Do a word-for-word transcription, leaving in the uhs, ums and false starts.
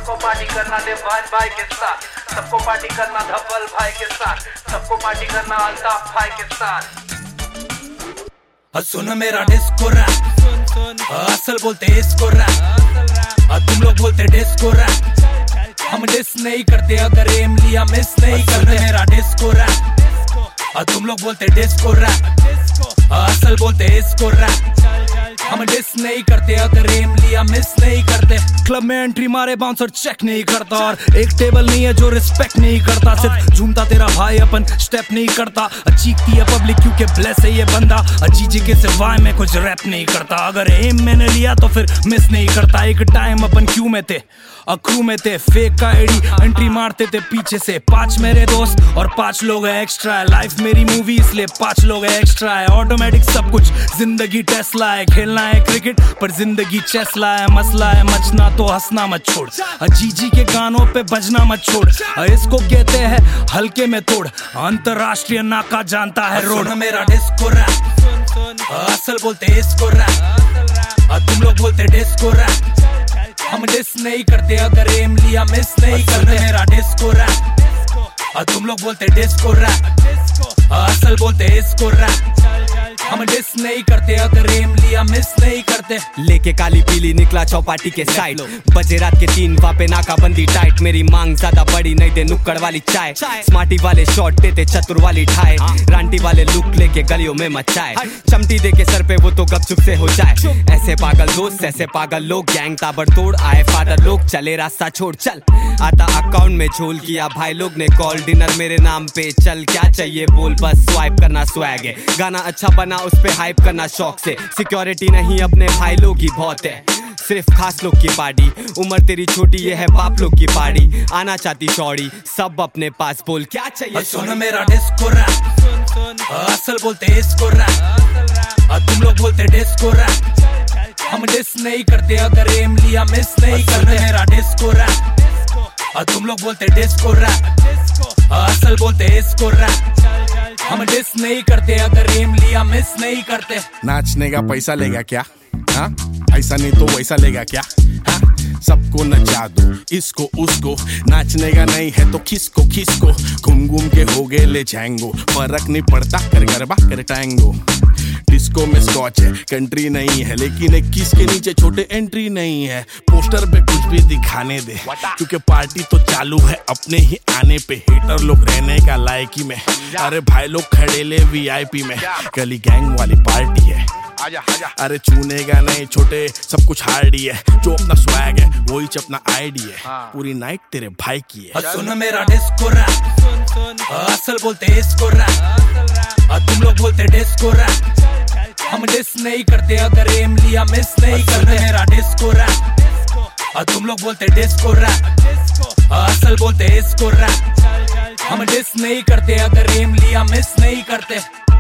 सबको पार्टी करना दे भाई भाई के साथ, सबको पार्टी करना धवल भाई के साथ, सबको पार्टी करना अल्ताफ भाई के साथ। सुन मेरा डिस्को रैप, असल बोलते इसको रैप, तुम लोग बोलते डिस्को रैप, हम डिस नहीं करते अगर एम लिया मिस नहीं करते। मेरा डिस्को रैप, तुम लोग बोलते डिस्को रैप, असल बोलते इसको रैप, हम डिस नहीं करते अगर एम लिया मिस नहीं करते। क्लब में एंट्री मारे बाउंसर चेक नहीं करता, और एक टेबल नहीं है जो रिस्पेक्ट नहीं करता। सिर्फ झूमता तेरा भाई अपन स्टेप नहीं करता, चीखती है पब्लिक क्योंकि ब्लेस है ये बंदा, अजीजी के सिवाय में कुछ रैप नहीं करता। अगर एम मैंने लिया तो फिर मिस नहीं करता। एक टाइम अपन क्यू में थे, अक्रू में थे, फेक का एडी एंट्री मारते थे पीछे से। पांच मेरे दोस्त और पांच लोग है एक्स्ट्रा है, लाइफ मेरी मूवी इसलिए पांच लोग है एक्स्ट्रा है। ऑटोमेटिक सब कुछ, जिंदगी टेस्ला है, खेलना है क्रिकेट पर जिंदगी चेस्ला है। मसला है मचना तो हंसना मत छोड़, अजीजी के गानों पे बजना मत छोड़, इसको कहते हैं हल्के में तोड़, अंतरराष्ट्रीय नाका जानता है रोड। मेरा डिस्को रैप, असल बोलते इसको रैप, तुम लोग बोलते डिस्को रैप, हम डिस नहीं करते अगर एम लिया मिस नहीं करते। मेरा डिस्को रैप, तुम लोग बोलते डिस्को रैप, असल बोलते इसको रैप, हम डिस नहीं करते अगर एम लिया मिस नहीं करते। लेके काली पीली निकला चौपाटी के साइड, बजे रात के तीन वापे नाकाबंदी टाइट। मेरी मांग ज्यादा बड़ी नहीं दे नुक्कड़ वाली चाय, स्मार्टी वाले शॉट देते चतुर वाली ठाए, रांटी वाले लुक लेके गलियों में मचाए, चमटी दे के सर पे वो तो गपचुप से हो जाए। ऐसे पागल दोस्त ऐसे पागल लोग, गैंग ताबड़तोड़ आए फादर लोग, चले रास्ता छोड़ चल। आता अकाउंट में झोल किया भाई लोग ने कॉल, डिनर मेरे नाम पे चल क्या चाहिए बोल, बस स्वाइप करना स्वैग है, गाना अच्छा बना उस पे हाइप करना शौक से। सिक्योरिटी नहीं अपने भाई लोग ही बहुत है, सिर्फ खास लोग की पार्टी, उम्र तेरी छोटी ये है बाप लोग की पार्टी, आना चाहती शौड़ी सब अपने पास बोल क्या चाहिए। सुन मेरा डिस्को रैप, असल बोलते इसको रैप, तुम लोग बोलते डिस्को रैप, हम डिस नहीं करते अगर एम लिया मिस नहीं करते। मेरा डिस्को रैप, तुम लोग बोलते डिस्को रैप, असल बोलते इसको रैप, हम डिस नहीं करते अगर एम लिया मिस नहीं करते। नाचने का पैसा लेगा क्या, हाँ ऐसा नहीं तो वैसा लेगा क्या, हाँ सबको नचा दो इसको उसको, नाचने का नहीं है तो किसको किसको, घूम घूम के हो गए ले जाएंगो, फर्क नहीं पड़ता कर गरबा कर टाएंगो। डिस्को में स्कॉच है कंट्री नहीं है, लेकिन इक्कीस के नीचे छोटे एंट्री नहीं है। पोस्टर पे कुछ भी दिखाने दे क्योंकि पार्टी तो चालू है अपने ही आने पे, हेटर लोग रहने का लायकी में, अरे भाई लोग खड़े ले वीआईपी में, गली गैंग वाली पार्टी है, अरे छूनेगा नहीं छोटे सब कुछ हार्डी है, जो अपना स्वैग है वही अपना आईडी है, पूरी नाइट तेरे भाई की है। सुन मेरा डिस्को रैप, असल बोलते इसको रैप, तुम लोग बोलते डिस्को रैप, हम डिस नहीं करते अगर एम लिया मिस नहीं करते। मेरा डिस्को रैप, तुम लोग बोलते डिस्को रैप, असल बोलते इसको रैप, हम डिस नहीं करते अगर एम लिया मिस नहीं करते।